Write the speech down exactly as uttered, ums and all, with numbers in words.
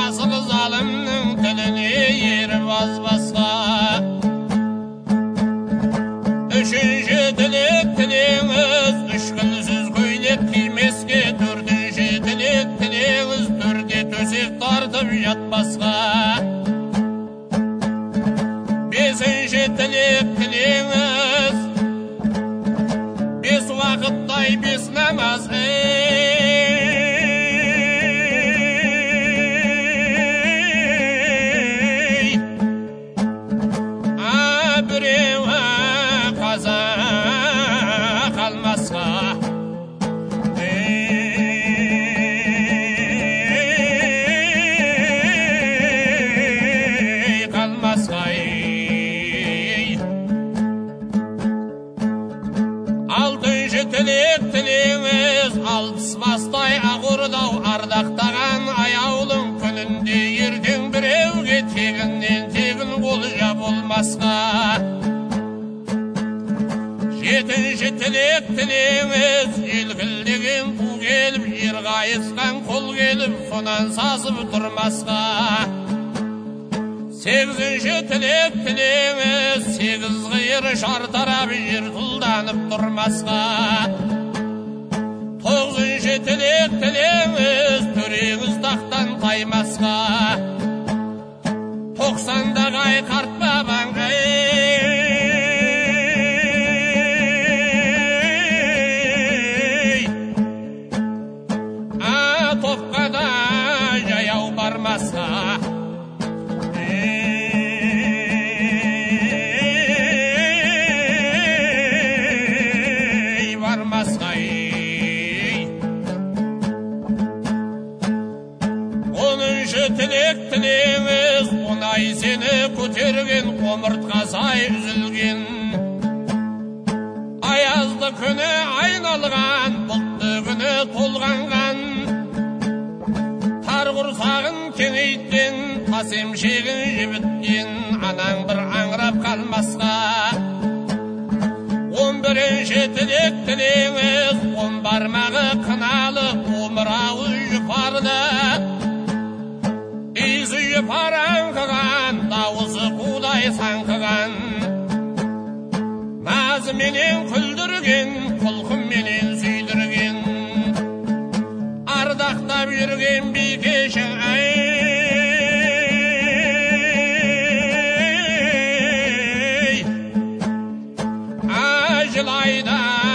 Asıl zalimnin dilini yer bazbasqa. Üçüncü dilek dileniz düşkünsiz köylek kiymeske. Dördüncü dilek dileniz dörde tösek tartıp yatmasqa. Beşinci dilek dileniz beş vakıttay beş namaz. Ey abrewa qaza qalmasqa. Ey qalmasqa. Altıncı dilek dileniz altıspastay ağırdav ardaqtağan ayaulun gününde yerden birevge teginden tegin olacak olmasqa. Жетінші тілек тілеңіз елгілдеген ту келіп, ер қайысқан қол келіп, сонан сасып тұрмасқа. Сегізінші тілек тілеңіз сегіз қиыр шартарап жер тұлданып тұрмасқа. Тоғызыншы тілек тілеңіз төреңіз тақтан таймасқа. Тоқсандағай қарт бабаң топқада жаяу бармасқа. Ей бармасқа. Оныншы тілек тілеңіз онай сені көтерген омыртқа сай үзілген. Аязды күні айналған бұлтты күні толғанған. Құрсағын кеңейткен, қасемшегін жібіткен, анаң бір аңырап қалмасқа. Он бірінші тілек тілеңіз, он бармағы қыналы, омырауы жұпарды. Исі жұпар аңқыған, дауысы қудай саңқыған. Назыменен күлдірген, құлқымменен сүйдірген. Ардақтап жүрген бикешің ай, ажылайда